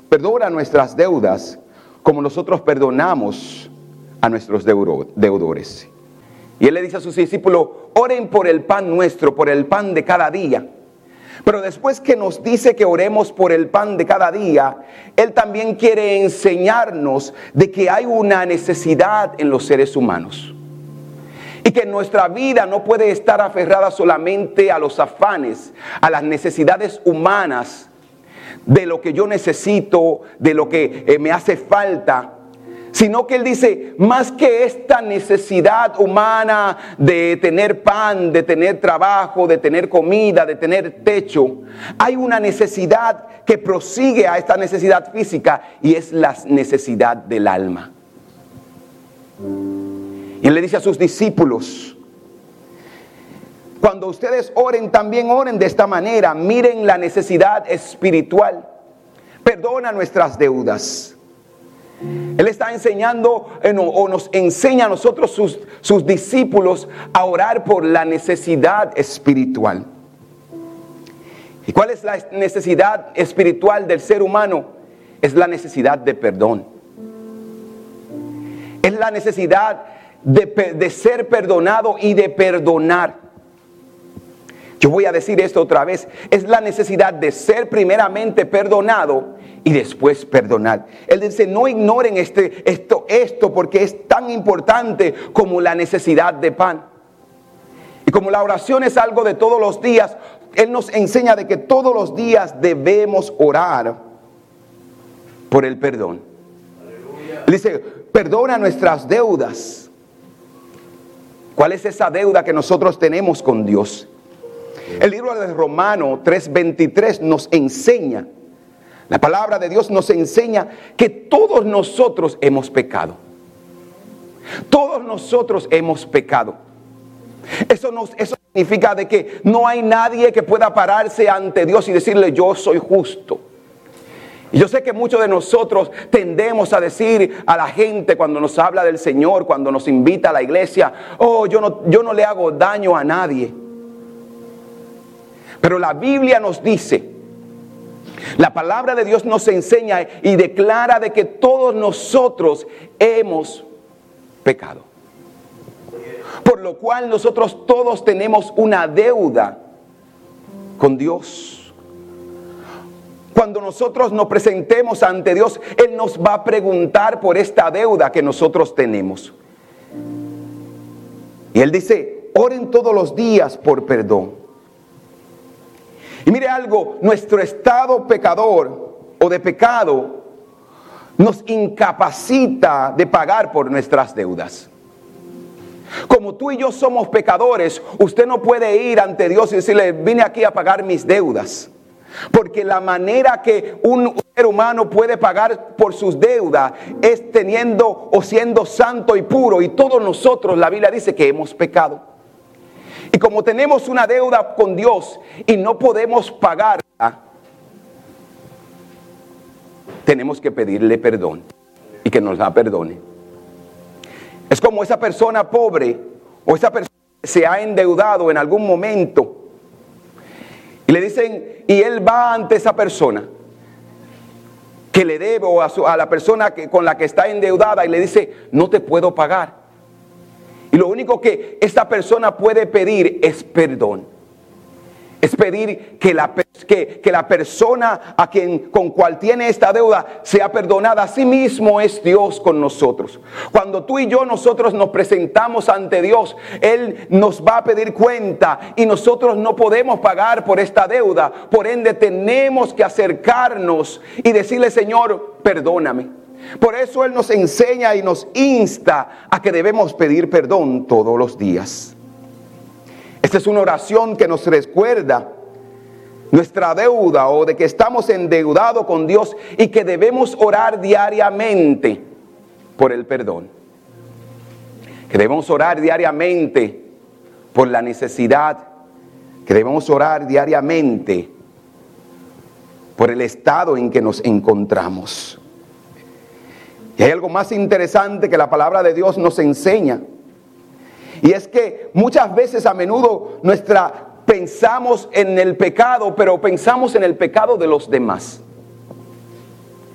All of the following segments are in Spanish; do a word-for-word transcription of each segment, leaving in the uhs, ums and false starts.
perdona nuestras deudas como nosotros perdonamos a nuestros deudores. Y Él le dice a sus discípulos, oren por el pan nuestro, por el pan de cada día. Pero después que nos dice que oremos por el pan de cada día, Él también quiere enseñarnos de que hay una necesidad en los seres humanos. Y que nuestra vida no puede estar aferrada solamente a los afanes, a las necesidades humanas, de lo que yo necesito, de lo que eh, me hace falta. Sino que Él dice, más que esta necesidad humana de tener pan, de tener trabajo, de tener comida, de tener techo, hay una necesidad que prosigue a esta necesidad física y es la necesidad del alma. Y Él le dice a sus discípulos, cuando ustedes oren, también oren de esta manera, miren la necesidad espiritual, perdona nuestras deudas. Él está enseñando o nos enseña a nosotros sus, sus discípulos a orar por la necesidad espiritual. ¿Y cuál es la necesidad espiritual del ser humano? Es la necesidad de perdón. Es la necesidad de, de ser perdonado y de perdonar. Yo voy a decir esto otra vez. Es la necesidad de ser primeramente perdonado y después perdonar. Él dice, no ignoren este, esto, esto porque es tan importante como la necesidad de pan. Y como la oración es algo de todos los días, Él nos enseña de que todos los días debemos orar por el perdón. Aleluya. Él dice, perdona nuestras deudas. ¿Cuál es esa deuda que nosotros tenemos con Dios? El libro de Romanos tres veintitrés nos enseña, la palabra de Dios nos enseña que todos nosotros hemos pecado. Todos nosotros hemos pecado. Eso, nos, eso significa de que no hay nadie que pueda pararse ante Dios y decirle yo soy justo. Y yo sé que muchos de nosotros tendemos a decir a la gente cuando nos habla del Señor, cuando nos invita a la iglesia, oh, yo no, yo no le hago daño a nadie. Pero la Biblia nos dice, la palabra de Dios nos enseña y declara de que todos nosotros hemos pecado. Por lo cual nosotros todos tenemos una deuda con Dios. Cuando nosotros nos presentemos ante Dios, Él nos va a preguntar por esta deuda que nosotros tenemos. Y Él dice, oren todos los días por perdón. Y mire algo, nuestro estado pecador o de pecado nos incapacita de pagar por nuestras deudas. Como tú y yo somos pecadores, usted no puede ir ante Dios y decirle, vine aquí a pagar mis deudas. Porque la manera que un ser humano puede pagar por sus deudas es teniendo o siendo santo y puro. Y todos nosotros, la Biblia dice que hemos pecado. Y como tenemos una deuda con Dios y no podemos pagarla, tenemos que pedirle perdón y que nos la perdone. Es como esa persona pobre o esa persona que se ha endeudado en algún momento y le dicen, y él va ante esa persona que le debe o a, su, a la persona que, con la que está endeudada y le dice, no te puedo pagar. Y lo único que esta persona puede pedir es perdón. Es pedir que la, que, que la persona a quien, con cual tiene esta deuda sea perdonada. Así mismo es Dios con nosotros. Cuando tú y yo nosotros nos presentamos ante Dios, Él nos va a pedir cuenta y nosotros no podemos pagar por esta deuda. Por ende tenemos que acercarnos y decirle, Señor, perdóname. Por eso Él nos enseña y nos insta a que debemos pedir perdón todos los días. Esta es una oración que nos recuerda nuestra deuda o de que estamos endeudados con Dios y que debemos orar diariamente por el perdón. Que debemos orar diariamente por la necesidad. Que debemos orar diariamente por el estado en que nos encontramos. Y hay algo más interesante que la palabra de Dios nos enseña. Y es que muchas veces a menudo nuestra pensamos en el pecado, pero pensamos en el pecado de los demás.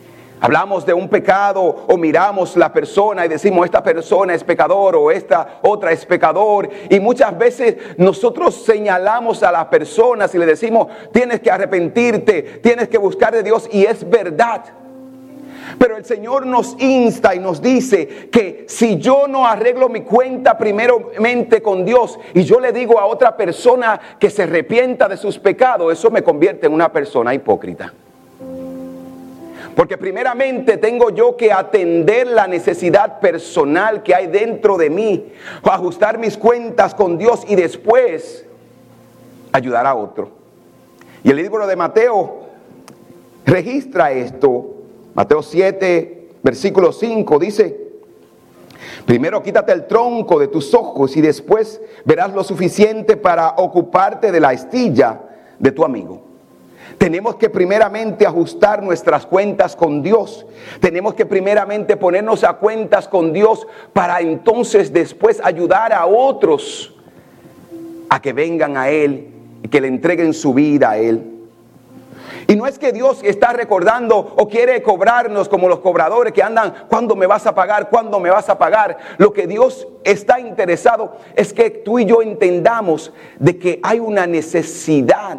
Hablamos de un pecado o miramos la persona y decimos esta persona es pecador o esta otra es pecador. Y muchas veces nosotros señalamos a las personas y le decimos tienes que arrepentirte, tienes que buscar de Dios, y es verdad. Pero el Señor nos insta y nos dice que si yo no arreglo mi cuenta primeramente con Dios y yo le digo a otra persona que se arrepienta de sus pecados, eso me convierte en una persona hipócrita. Porque primeramente tengo yo que atender la necesidad personal que hay dentro de mí, ajustar mis cuentas con Dios y después ayudar a otro. Y el libro de Mateo registra esto. Mateo siete, versículo cinco dice: primero quítate el tronco de tus ojos y después verás lo suficiente para ocuparte de la astilla de tu amigo. Tenemos que primeramente ajustar nuestras cuentas con Dios. Tenemos que primeramente ponernos a cuentas con Dios para entonces después ayudar a otros a que vengan a Él y que le entreguen su vida a Él. Y no es que Dios está recordando o quiere cobrarnos como los cobradores que andan, ¿cuándo me vas a pagar? ¿Cuándo me vas a pagar? Lo que Dios está interesado es que tú y yo entendamos de que hay una necesidad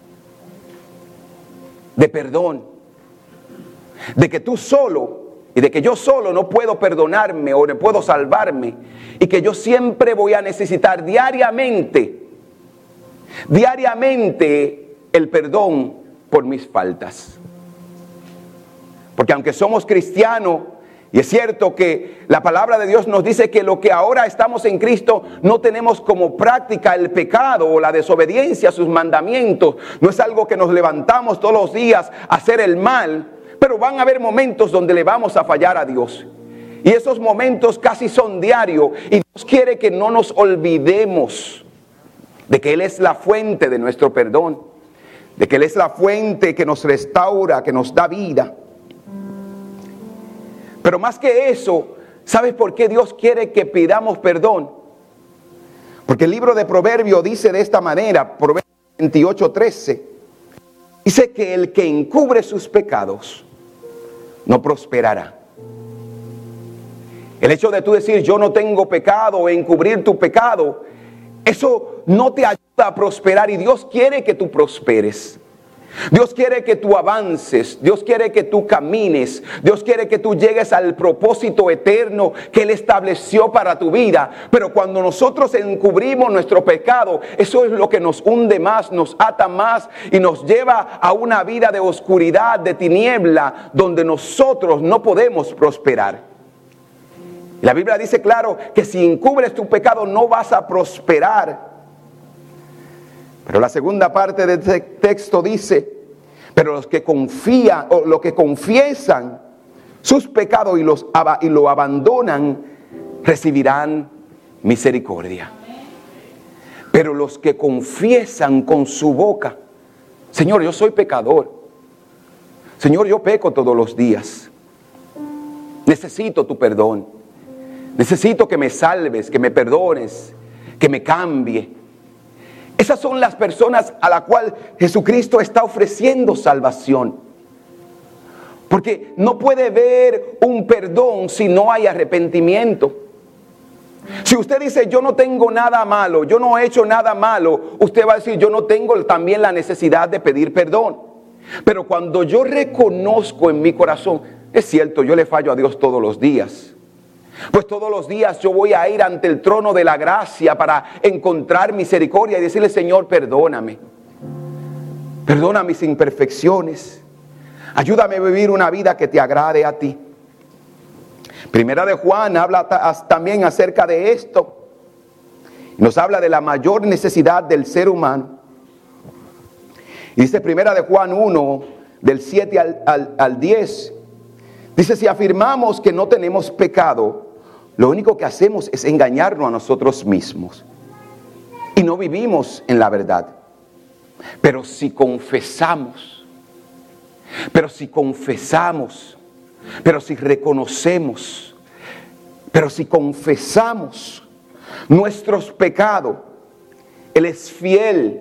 de perdón, de que tú solo y de que yo solo no puedo perdonarme o no puedo salvarme, y que yo siempre voy a necesitar diariamente, diariamente el perdón por mis faltas. Porque aunque somos cristianos, y es cierto que la palabra de Dios nos dice que lo que ahora estamos en Cristo no tenemos como práctica el pecado o la desobediencia a sus mandamientos. No es algo que nos levantamos todos los días a hacer el mal, pero van a haber momentos donde le vamos a fallar a Dios. Y esos momentos casi son diarios, y Dios quiere que no nos olvidemos de que Él es la fuente de nuestro perdón, de que Él es la fuente que nos restaura, que nos da vida. Pero más que eso, ¿sabes por qué Dios quiere que pidamos perdón? Porque el libro de Proverbios dice de esta manera, Proverbios veintiocho, trece, dice que el que encubre sus pecados no prosperará. El hecho de tú decir yo no tengo pecado o encubrir tu pecado, eso no te ayuda a prosperar, y Dios quiere que tú prosperes. Dios quiere que tú avances, Dios quiere que tú camines, Dios quiere que tú llegues al propósito eterno que Él estableció para tu vida. Pero cuando nosotros encubrimos nuestro pecado, eso es lo que nos hunde más, nos ata más y nos lleva a una vida de oscuridad, de tiniebla, donde nosotros no podemos prosperar. La Biblia dice claro que si encubres tu pecado no vas a prosperar. Pero la segunda parte de este texto dice: pero los que confían o los que confiesan sus pecados y los y lo abandonan recibirán misericordia. Pero los que confiesan con su boca: Señor, yo soy pecador. Señor, yo peco todos los días. Necesito tu perdón. Necesito que me salves, que me perdones, que me cambie. Esas son las personas a las cuales Jesucristo está ofreciendo salvación. Porque no puede haber un perdón si no hay arrepentimiento. Si usted dice yo no tengo nada malo, yo no he hecho nada malo, usted va a decir yo no tengo también la necesidad de pedir perdón. Pero cuando yo reconozco en mi corazón, es cierto, yo le fallo a Dios todos los días. Pues todos los días yo voy a ir ante el trono de la gracia para encontrar misericordia y decirle: Señor, perdóname. Perdona mis imperfecciones. Ayúdame a vivir una vida que te agrade a ti. Primera de Juan habla también acerca de esto. Nos habla de la mayor necesidad del ser humano. Y dice Primera de Juan uno, del siete al, al, al diez. Dice: si afirmamos que no tenemos pecado, lo único que hacemos es engañarnos a nosotros mismos y no vivimos en la verdad. Pero si confesamos, pero si confesamos, pero si reconocemos, pero si confesamos nuestros pecados, Él es fiel.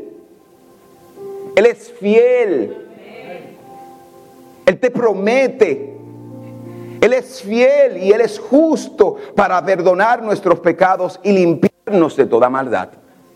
Él es fiel. Él te promete Él es fiel y Él es justo para perdonar nuestros pecados y limpiarnos de toda maldad.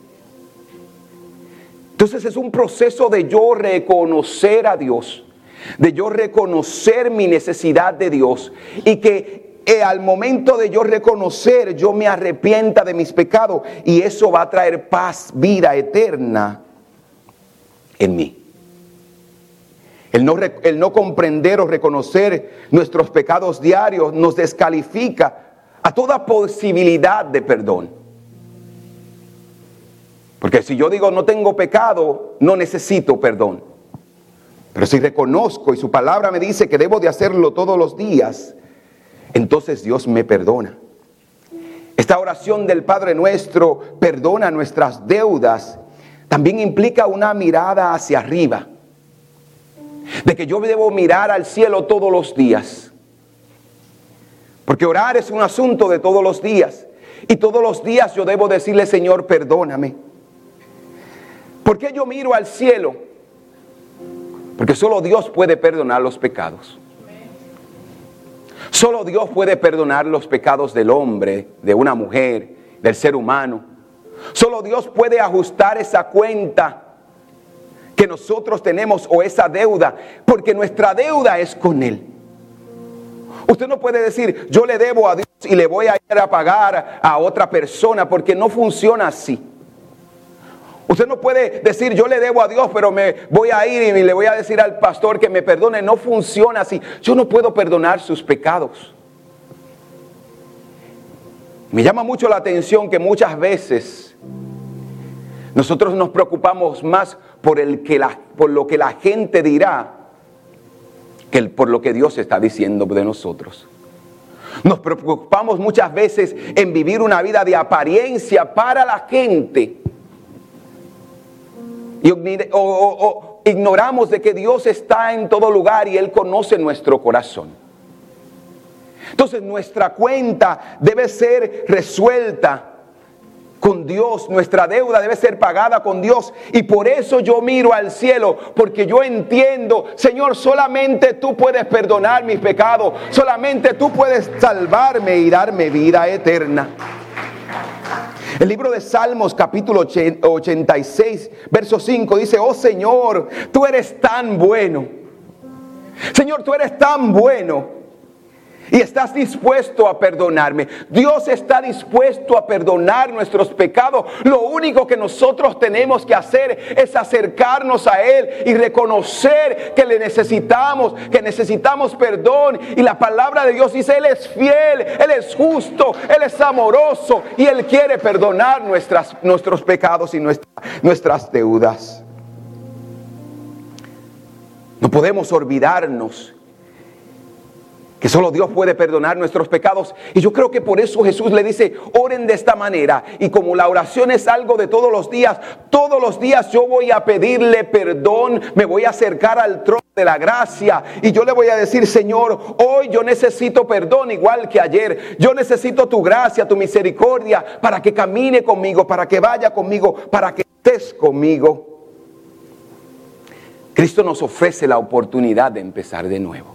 Entonces es un proceso de yo reconocer a Dios, de yo reconocer mi necesidad de Dios y que eh, al momento de yo reconocer, yo me arrepienta de mis pecados y eso va a traer paz, vida eterna en mí. El no, el no comprender o reconocer nuestros pecados diarios nos descalifica a toda posibilidad de perdón. Porque si yo digo no tengo pecado, no necesito perdón. Pero si reconozco y su palabra me dice que debo de hacerlo todos los días, entonces Dios me perdona. Esta oración del Padre Nuestro perdona nuestras deudas. También implica una mirada hacia arriba. De que yo debo mirar al cielo todos los días. Porque orar es un asunto de todos los días. Y todos los días yo debo decirle, Señor, perdóname. ¿Por qué yo miro al cielo? Porque solo Dios puede perdonar los pecados. Solo Dios puede perdonar los pecados del hombre, de una mujer, del ser humano. Solo Dios puede ajustar esa cuenta que nosotros tenemos o esa deuda, porque nuestra deuda es con Él. Usted no puede decir, yo le debo a Dios y le voy a ir a pagar a otra persona, porque no funciona así. Usted no puede decir, yo le debo a Dios, pero me voy a ir y le voy a decir al pastor que me perdone. No funciona así. Yo no puedo perdonar sus pecados. Me llama mucho la atención que muchas veces nosotros nos preocupamos más por, el que la, por lo que la gente dirá que el, por lo que Dios está diciendo de nosotros. Nos preocupamos muchas veces en vivir una vida de apariencia para la gente. Y, o, o, o ignoramos de que Dios está en todo lugar y Él conoce nuestro corazón. Entonces nuestra cuenta debe ser resuelta con Dios, nuestra deuda debe ser pagada con Dios. Y por eso yo miro al cielo, porque yo entiendo, Señor, solamente tú puedes perdonar mis pecados, solamente tú puedes salvarme y darme vida eterna. El libro de Salmos, capítulo ochenta y seis, verso cinco, dice, oh Señor, tú eres tan bueno. Señor, tú eres tan bueno. Y estás dispuesto a perdonarme. Dios está dispuesto a perdonar nuestros pecados. Lo único que nosotros tenemos que hacer es acercarnos a Él y reconocer que le necesitamos, que necesitamos perdón. Y la palabra de Dios dice, Él es fiel, Él es justo, Él es amoroso y Él quiere perdonar nuestras, nuestros pecados y nuestra, nuestras deudas. No podemos olvidarnos que solo Dios puede perdonar nuestros pecados. Y yo creo que por eso Jesús le dice, oren de esta manera. Y como la oración es algo de todos los días, todos los días yo voy a pedirle perdón, me voy a acercar al trono de la gracia. Y yo le voy a decir, Señor, hoy yo necesito perdón igual que ayer. Yo necesito tu gracia, tu misericordia, para que camine conmigo, para que vaya conmigo, para que estés conmigo. Cristo nos ofrece la oportunidad de empezar de nuevo.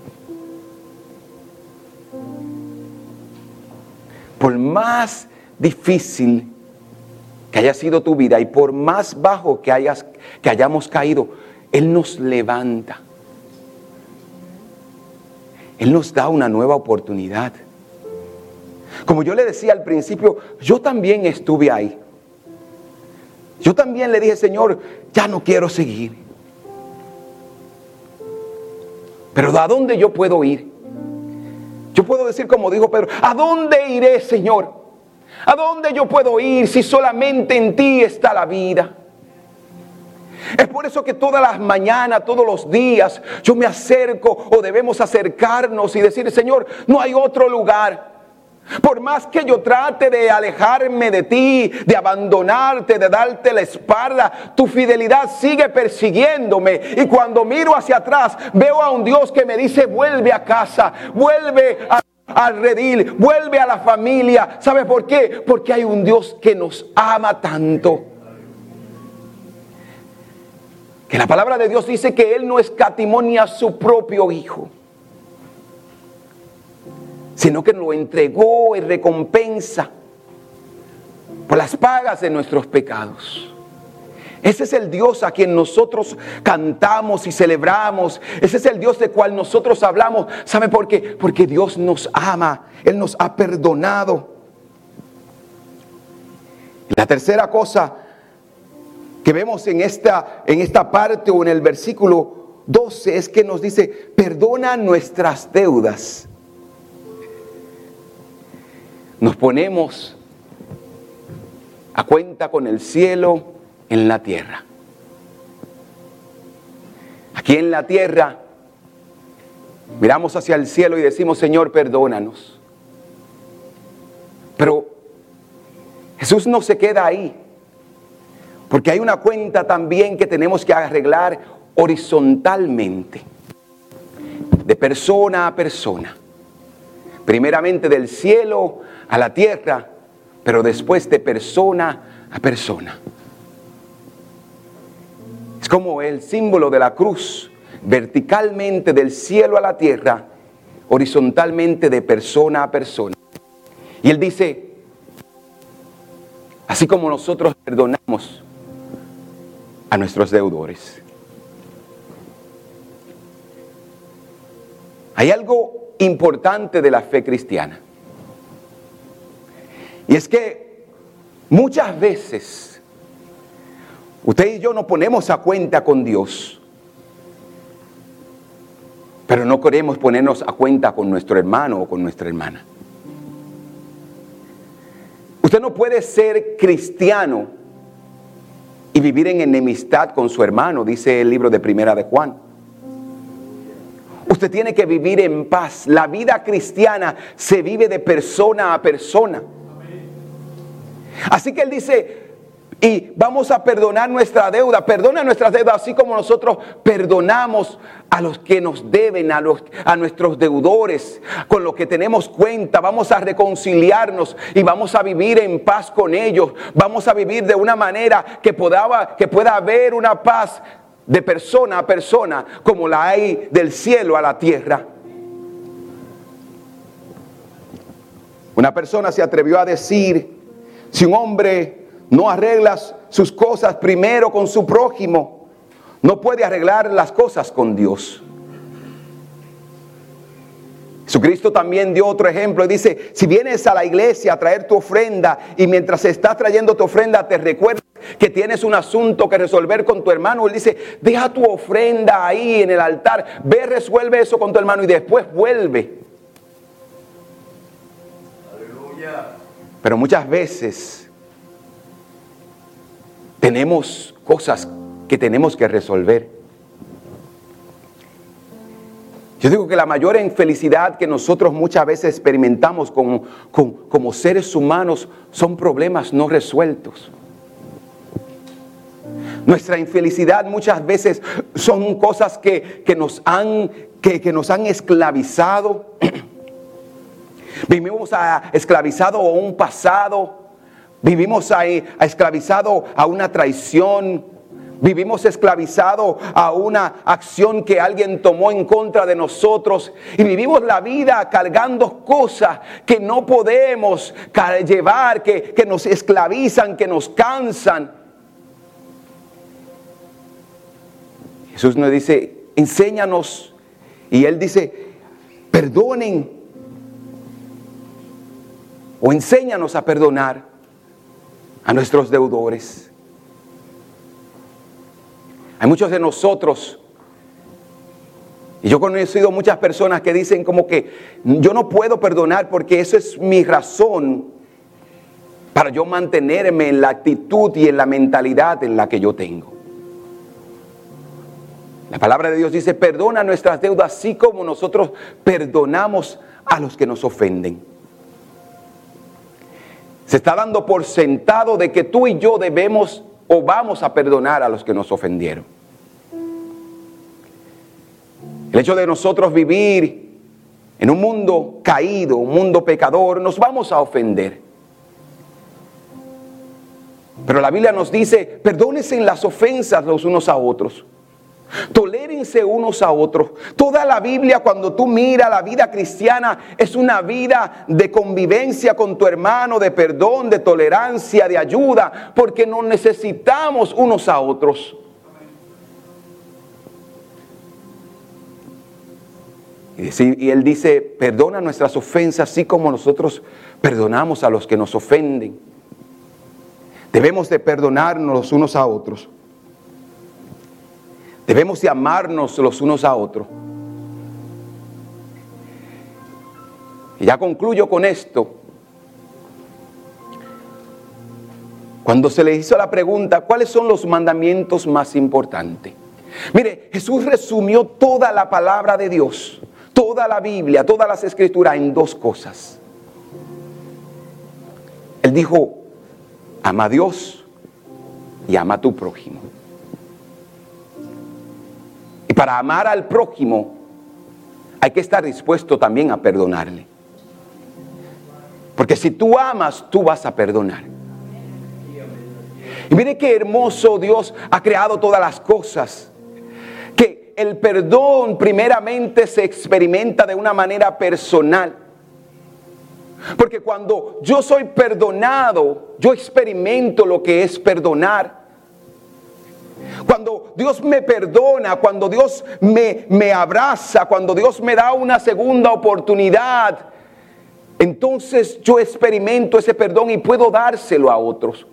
Por más difícil que haya sido tu vida y por más bajo que, hayas, que hayamos caído, Él nos levanta. Él nos da una nueva oportunidad. Como yo le decía al principio, yo también estuve ahí. Yo también le dije, Señor, ya no quiero seguir. Pero ¿a dónde yo puedo ir? Yo puedo decir como dijo Pedro, ¿a dónde iré, Señor? ¿A dónde yo puedo ir si solamente en ti está la vida? Es por eso que todas las mañanas, todos los días, yo me acerco o debemos acercarnos y decir, Señor, no hay otro lugar. Por más que yo trate de alejarme de ti, de abandonarte, de darte la espalda, tu fidelidad sigue persiguiéndome. Y cuando miro hacia atrás, veo a un Dios que me dice, vuelve a casa, vuelve a, al redil, vuelve a la familia. ¿Sabe por qué? Porque hay un Dios que nos ama tanto. Que la palabra de Dios dice que Él no escatimó ni a su propio Hijo. sino que lo entregó en recompensa por las pagas de nuestros pecados. Ese es el Dios a quien nosotros cantamos y celebramos. Ese es el Dios del cual nosotros hablamos. ¿Sabe por qué? Porque Dios nos ama. Él nos ha perdonado. La tercera cosa que vemos en esta, en esta parte o en el versículo doce es que nos dice: perdona nuestras deudas. Nos ponemos a cuenta con el cielo en la tierra. Aquí en la tierra miramos hacia el cielo y decimos: Señor, perdónanos. Pero Jesús no se queda ahí, porque hay una cuenta también que tenemos que arreglar horizontalmente, de persona a persona. Primeramente del cielo a la tierra, pero después de persona a persona. Es como el símbolo de la cruz, verticalmente del cielo a la tierra, horizontalmente de persona a persona. Y Él dice: así como nosotros perdonamos a nuestros deudores. Hay algo importante de la fe cristiana. Y es que muchas veces usted y yo nos ponemos a cuenta con Dios, pero no queremos ponernos a cuenta con nuestro hermano o con nuestra hermana. Usted no puede ser cristiano y vivir en enemistad con su hermano, dice el libro de Primera de Juan. Usted tiene que vivir en paz. La vida cristiana se vive de persona a persona. Así que Él dice: y vamos a perdonar nuestra deuda. Perdona nuestras deudas, así como nosotros perdonamos a los que nos deben, a, los, a nuestros deudores, con los que tenemos cuenta. Vamos a reconciliarnos y vamos a vivir en paz con ellos. Vamos a vivir de una manera que pueda, que pueda haber una paz de persona a persona, como la hay del cielo a la tierra. Una persona se atrevió a decir: si un hombre no arregla sus cosas primero con su prójimo, no puede arreglar las cosas con Dios. Jesucristo también dio otro ejemplo y dice: si vienes a la iglesia a traer tu ofrenda y mientras estás trayendo tu ofrenda te recuerdas que tienes un asunto que resolver con tu hermano, Él dice: deja tu ofrenda ahí en el altar, ve, resuelve eso con tu hermano y después vuelve. Aleluya. Pero muchas veces tenemos cosas que tenemos que resolver. Yo digo que la mayor infelicidad que nosotros muchas veces experimentamos como, como, como seres humanos son problemas no resueltos. Nuestra infelicidad muchas veces son cosas que, que, nos, han, que, que nos han esclavizado. Vivimos a, esclavizado a un pasado. Vivimos a, a esclavizado a una traición. Vivimos esclavizado a una acción que alguien tomó en contra de nosotros. Y vivimos la vida cargando cosas que no podemos llevar, que, que nos esclavizan, que nos cansan. Jesús nos dice: enséñanos. Y Él dice: perdonen. O enséñanos a perdonar a nuestros deudores. Hay muchos de nosotros, y yo he conocido muchas personas que dicen como que yo no puedo perdonar porque eso es mi razón para yo mantenerme en la actitud y en la mentalidad en la que yo tengo. La palabra de Dios dice: perdona nuestras deudas así como nosotros perdonamos a los que nos ofenden. Se está dando por sentado de que tú y yo debemos o vamos a perdonar a los que nos ofendieron. El hecho de nosotros vivir en un mundo caído, un mundo pecador, nos vamos a ofender. Pero la Biblia nos dice: perdónense las ofensas los unos a otros. Tolérense unos a otros. Toda la Biblia, cuando tú miras la vida cristiana, es una vida de convivencia con tu hermano, de perdón, de tolerancia, de ayuda, porque nos necesitamos unos a otros. Y él dice, perdona nuestras ofensas, así como nosotros perdonamos a los que nos ofenden. Debemos de perdonarnos los unos a otros. Debemos de amarnos los unos a otros. Y ya concluyo con esto. Cuando se le hizo la pregunta, ¿cuáles son los mandamientos más importantes? Mire, Jesús resumió toda la palabra de Dios, toda la Biblia, todas las escrituras en dos cosas. Él dijo, ama a Dios y ama a tu prójimo. Y para amar al prójimo hay que estar dispuesto también a perdonarle. Porque si tú amas, tú vas a perdonar. Y mire qué hermoso Dios ha creado todas las cosas. Que el perdón primeramente se experimenta de una manera personal. Porque cuando yo soy perdonado, yo experimento lo que es perdonar. Cuando Dios me perdona, cuando Dios me, me abraza, cuando Dios me da una segunda oportunidad, entonces yo experimento ese perdón y puedo dárselo a otros.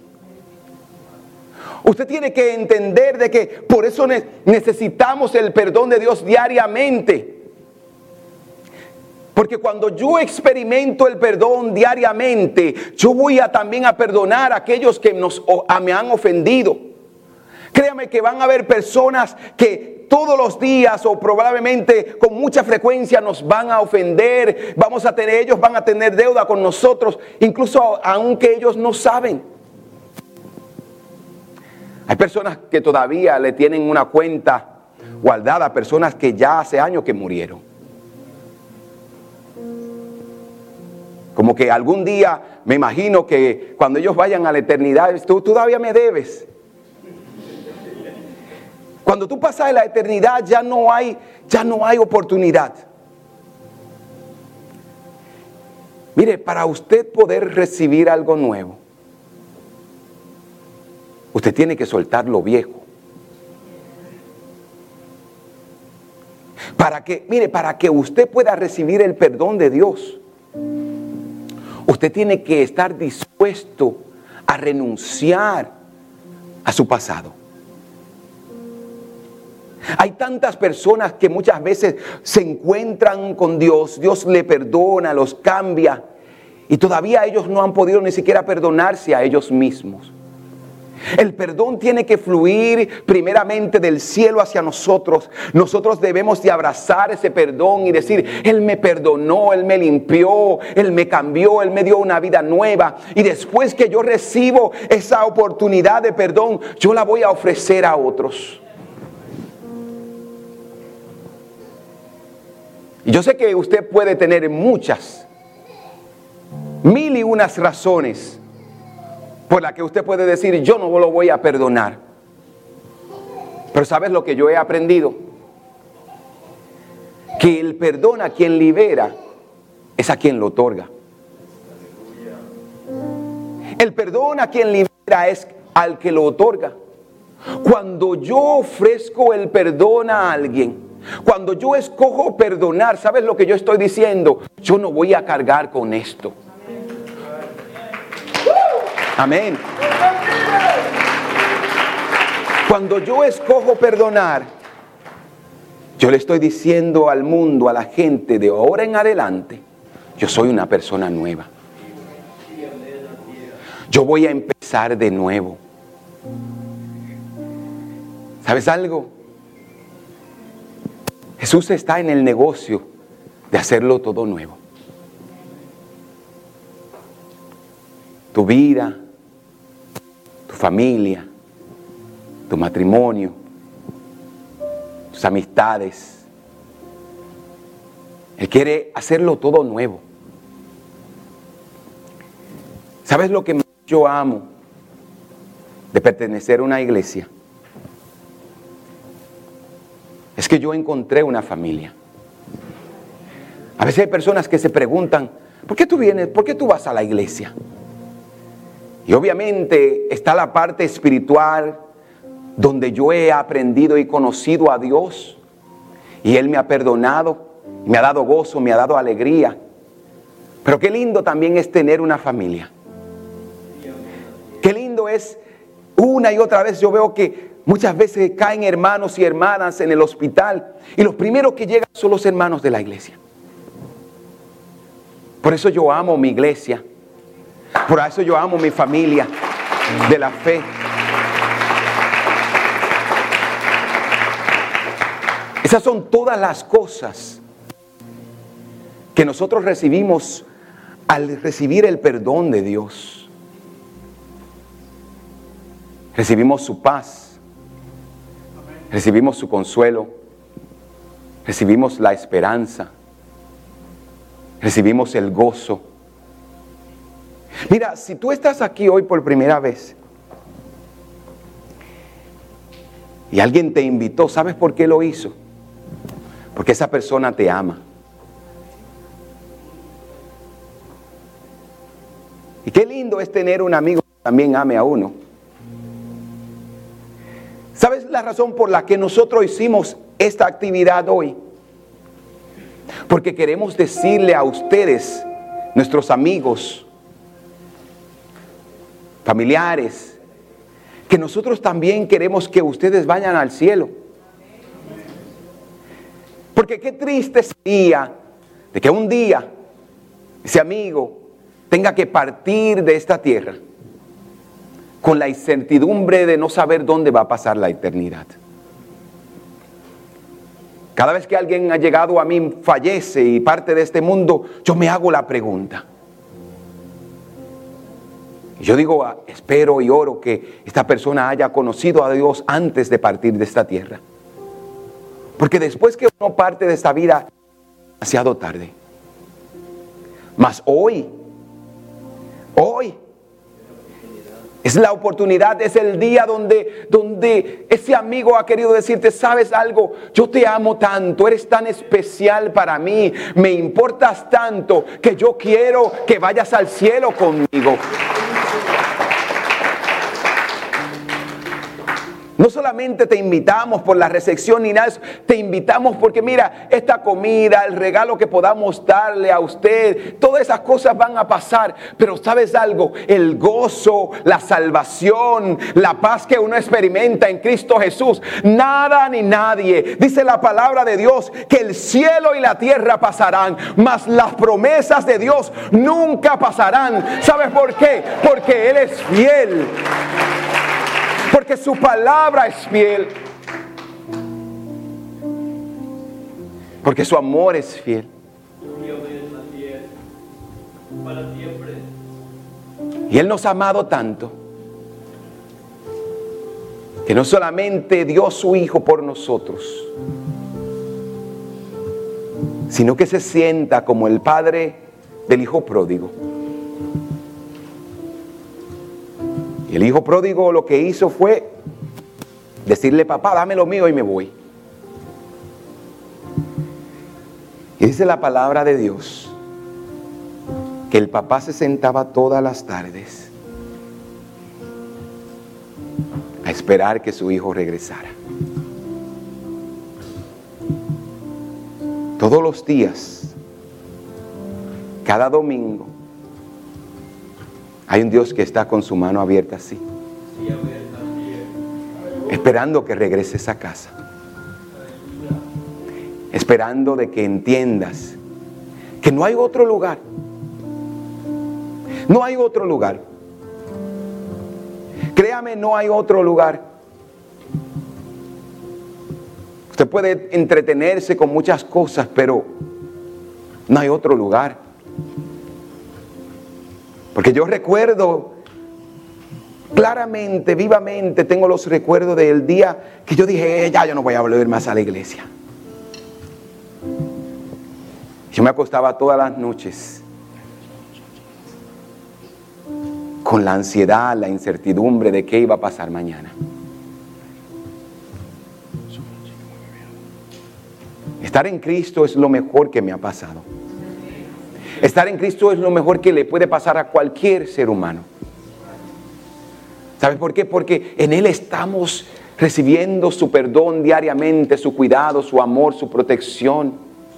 Usted tiene que entender de que por eso necesitamos el perdón de Dios diariamente. Porque cuando yo experimento el perdón diariamente, yo voy a también a perdonar a aquellos que nos, a, me han ofendido. Créame que van a haber personas que todos los días o probablemente con mucha frecuencia nos van a ofender. Vamos a tener, ellos van a tener deuda con nosotros, incluso aunque ellos no saben. Hay personas que todavía le tienen una cuenta guardada, personas que ya hace años que murieron. Como que algún día me imagino que cuando ellos vayan a la eternidad, tú, tú todavía me debes. Cuando tú pasas de la eternidad ya no hay, ya no hay oportunidad. Mire, para usted poder recibir algo nuevo, usted tiene que soltar lo viejo. Para que, mire, para que usted pueda recibir el perdón de Dios, usted tiene que estar dispuesto a renunciar a su pasado. Hay tantas personas que muchas veces se encuentran con Dios, Dios le perdona, los cambia, y todavía ellos no han podido ni siquiera perdonarse a ellos mismos. El perdón tiene que fluir primeramente del cielo hacia nosotros. Nosotros debemos de abrazar ese perdón y decir, Él me perdonó, Él me limpió, Él me cambió, Él me dio una vida nueva. Y después que yo recibo esa oportunidad de perdón, yo la voy a ofrecer a otros. Y yo sé que usted puede tener muchas, mil y unas razones por las que usted puede decir, yo no lo voy a perdonar. Pero ¿sabes lo que yo he aprendido? Que el perdón a quien libera es a quien lo otorga. El perdón a quien libera es al que lo otorga. Cuando yo ofrezco el perdón a alguien, cuando yo escojo perdonar, ¿sabes lo que yo estoy diciendo? Yo no voy a cargar con esto. Amén. Cuando yo escojo perdonar, yo le estoy diciendo al mundo, a la gente, de ahora en adelante, yo soy una persona nueva. Yo voy a empezar de nuevo. ¿Sabes algo? Jesús está en el negocio de hacerlo todo nuevo. Tu vida, tu familia, tu matrimonio, tus amistades. Él quiere hacerlo todo nuevo. ¿Sabes lo que yo amo de pertenecer a una iglesia? que yo encontré una familia. A veces hay personas que se preguntan, ¿por qué tú vienes? ¿Por qué tú vas a la iglesia? Y obviamente está la parte espiritual donde yo he aprendido y conocido a Dios y Él me ha perdonado, me ha dado gozo, me ha dado alegría. Pero qué lindo también es tener una familia. Qué lindo es, una y otra vez yo veo que muchas veces caen hermanos y hermanas en el hospital y los primeros que llegan son los hermanos de la iglesia. Por eso yo amo mi iglesia. Por eso yo amo mi familia de la fe. Esas son todas las cosas que nosotros recibimos al recibir el perdón de Dios. Recibimos su paz, recibimos su consuelo, recibimos la esperanza, recibimos el gozo. Mira, si tú estás aquí hoy por primera vez y alguien te invitó, ¿sabes por qué lo hizo? Porque esa persona te ama. Y qué lindo es tener un amigo que también ame a uno. ¿Sabes la razón por la que nosotros hicimos esta actividad hoy? Porque queremos decirle a ustedes, nuestros amigos, familiares, que nosotros también queremos que ustedes vayan al cielo. Porque qué triste sería de que un día ese amigo tenga que partir de esta tierra con la incertidumbre de no saber dónde va a pasar la eternidad. Cada vez que alguien ha llegado a mí, fallece y parte de este mundo, yo me hago la pregunta. Y yo digo, espero y oro que esta persona haya conocido a Dios antes de partir de esta tierra. Porque después que uno parte de esta vida, es demasiado tarde. Mas hoy, hoy, es la oportunidad, es el día donde, donde ese amigo ha querido decirte, ¿sabes algo? Yo te amo tanto, eres tan especial para mí, me importas tanto que yo quiero que vayas al cielo conmigo. No solamente te invitamos por la recepción ni nada, te invitamos porque mira, esta comida, el regalo que podamos darle a usted, todas esas cosas van a pasar. Pero ¿sabes algo? El gozo, la salvación, la paz que uno experimenta en Cristo Jesús, nada ni nadie, dice la palabra de Dios, que el cielo y la tierra pasarán, mas las promesas de Dios nunca pasarán. ¿Sabes por qué? Porque Él es fiel. Porque su palabra es fiel. Porque su amor es fiel. Y Él nos ha amado tanto que no solamente dio su Hijo por nosotros, sino que se sienta como el padre del hijo pródigo. Y el hijo pródigo lo que hizo fue decirle, papá, dame lo mío y me voy. Y dice la palabra de Dios que el papá se sentaba todas las tardes a esperar que su hijo regresara. Todos los días, cada domingo, hay un Dios que está con su mano abierta así, esperando que regreses a casa, esperando de que entiendas que no hay otro lugar, no hay otro lugar. Créame, no hay otro lugar. Usted puede entretenerse con muchas cosas, pero no hay otro lugar. Porque yo recuerdo claramente, vivamente, tengo los recuerdos del día que yo dije, eh, ya yo no voy a volver más a la iglesia. Yo me acostaba todas las noches con la ansiedad, la incertidumbre de qué iba a pasar mañana. Estar en Cristo es lo mejor que me ha pasado. Estar en Cristo es lo mejor que le puede pasar a cualquier ser humano. ¿Sabe por qué? Porque en Él estamos recibiendo su perdón diariamente, su cuidado, su amor, su protección.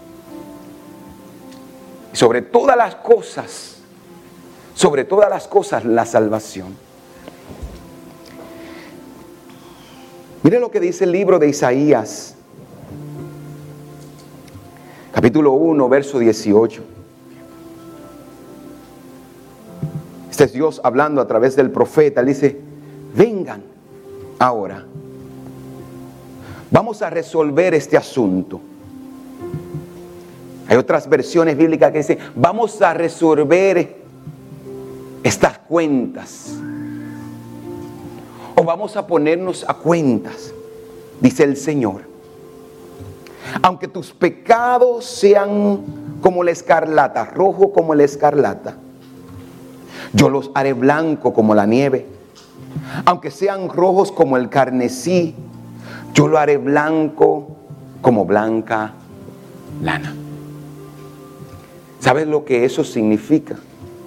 Y sobre todas las cosas, sobre todas las cosas, la salvación. Mire lo que dice el libro de Isaías, capítulo uno, verso dieciocho. Este es Dios hablando a través del profeta. Él dice: vengan ahora, vamos a resolver este asunto. Hay otras versiones bíblicas que dicen: vamos a resolver estas cuentas, o vamos a ponernos a cuentas, dice el Señor. Aunque tus pecados sean como la escarlata, rojo como la escarlata, yo los haré blanco como la nieve. Aunque sean rojos como el carmesí, yo lo haré blanco como blanca lana. ¿Sabes lo que eso significa?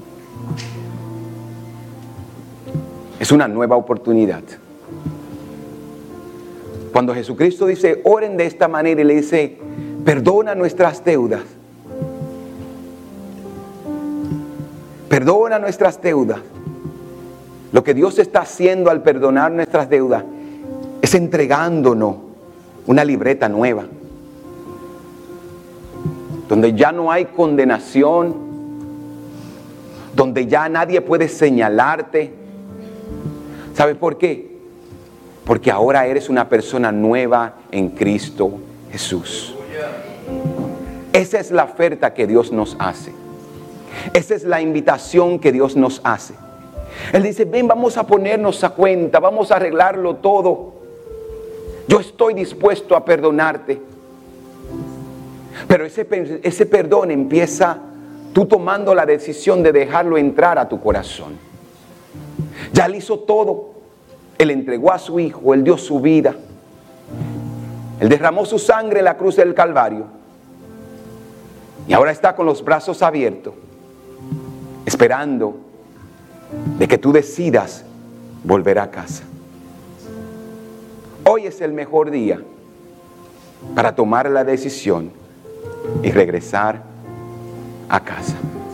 Es una nueva oportunidad. Cuando Jesucristo dice: oren de esta manera, y le dice: perdona nuestras deudas. Perdona nuestras deudas. Lo que Dios está haciendo al perdonar nuestras deudas es entregándonos una libreta nueva, donde ya no hay condenación, donde ya nadie puede señalarte. ¿Sabes por qué? Porque ahora eres una persona nueva en Cristo Jesús. Esa es la oferta que Dios nos hace. Esa es la invitación que Dios nos hace. Él dice: ven, vamos a ponernos a cuenta, vamos a arreglarlo todo. Yo estoy dispuesto a perdonarte. Pero ese, ese perdón empieza tú tomando la decisión de dejarlo entrar a tu corazón. Ya Él hizo todo. Él entregó a su Hijo, Él dio su vida. Él derramó su sangre en la cruz del Calvario. Y ahora está con los brazos abiertos, esperando de que tú decidas volver a casa. Hoy es el mejor día para tomar la decisión y regresar a casa.